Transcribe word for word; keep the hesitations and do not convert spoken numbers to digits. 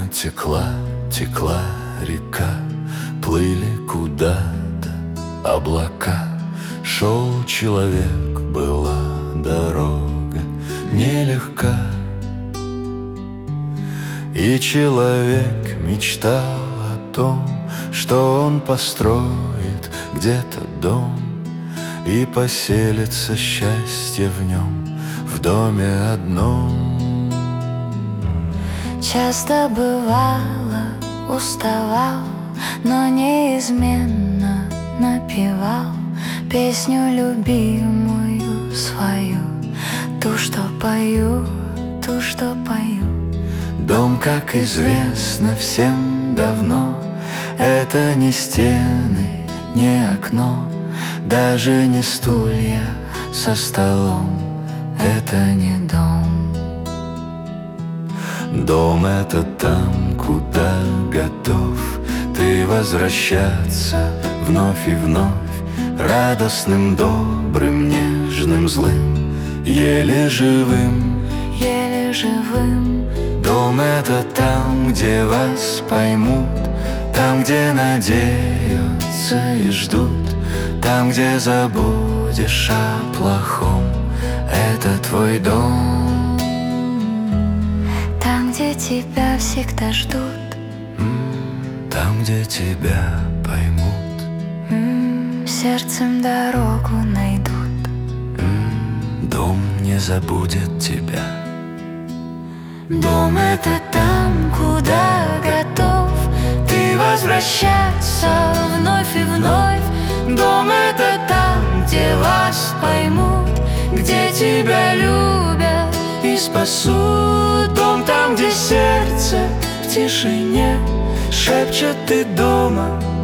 текла, текла река, плыли куда-то облака. Шел человек, была дорога нелегка. И человек мечтал о том, что он построит где-то дом и поселится счастье в нем, в доме одном. Часто бывало, уставал, но неизменно напевал песню любимую свою, ту, что пою, ту, что пою. Дом, как известно всем давно, это не стены, не окно, даже не стулья со столом, это не дом. Дом — это там, куда готов ты возвращаться вновь и вновь, радостным, добрым, нежным, злым, еле живым, еле живым. Дом — это там, где вас поймут, там, где надеются и ждут, там, где забудешь о плохом, это твой дом. Там, где тебя всегда ждут, там, где тебя поймут, м-м, сердцем дорогу найдут. м-м, дом не забудет тебя. Дом — это там, куда готов ты возвращаться вновь и вновь. Дом — это там, где вас поймут, где тебя любят и спасут. Дом там, где сердце в тишине шепчет: ты дома,